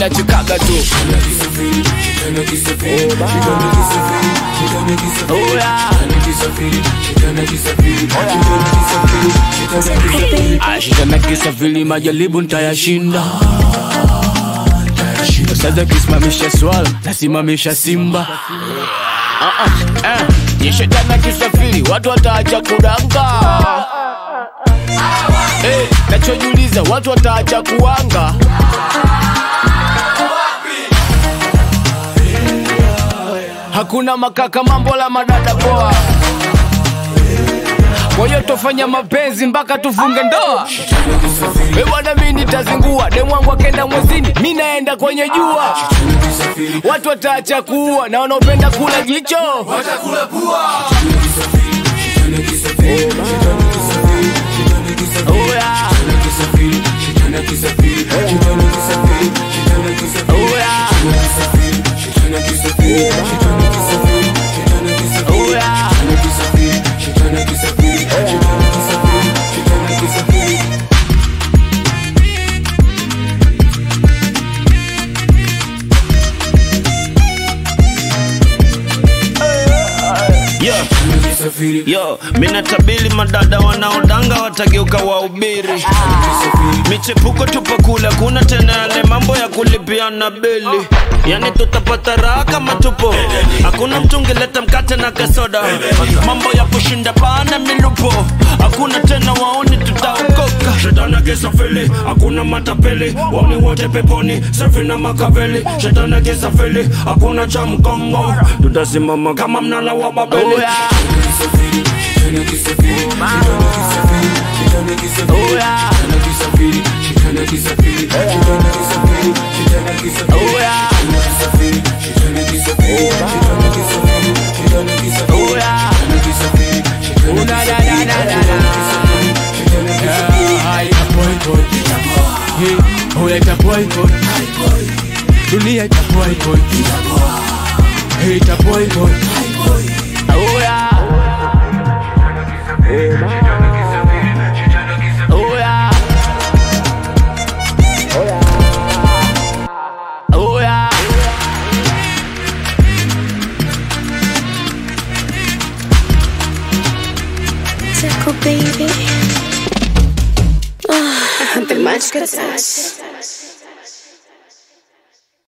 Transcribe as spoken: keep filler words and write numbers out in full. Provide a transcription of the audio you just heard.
minachikaga tu. Oh yeah. Ashitana kisafiri majaribu nitayashinda. Sasa kisimamisha swala nasimamisha simba. Ah ah eh yeshetana kisafiri watu wataacha kudanga. Eh nachojiuliza watu wataacha kuanga. Hakuna makaka mambo la madada poa. Kwa hiyo tufanya mapenzi mpaka tufunge ndoa. Wewe bwana mimi nitazingua, demu wangu akenda mwezini, mimi naenda kwenye jua. Watu wataacha kuua na wanaopenda kula jicho watakula pua. Oh yeah. Oh yeah. Yo, yo, mina tabili madada wanaodanga watageuka wahubiri. Michepuko tupakula, kuna tena yale mambo ya kulipiana bili. Yani tutapata raha kama tupo. Hakuna mtungi leta mkate na kasoda. Mambo ya kushinda pana milupo. Hakuna tena waoni tutaokoka. Shetana kisafiri, hakuna matapeli. Wani wote peponi, safi na makaveli. Shetana kisafiri, hakuna cha mkongo. Tutasimama kama mnala wa Babeli. Oh yeah. Oh yeah. Oh yeah. Oh yeah. Oh na na na na na. Yeah, ita boy boy. Hey, oh ita boy boy. Dunia ita boy boy. Hey, ita boy boy. Oh yeah. Oh yeah. Oh yeah. Tickle baby. Oh, the much good touch.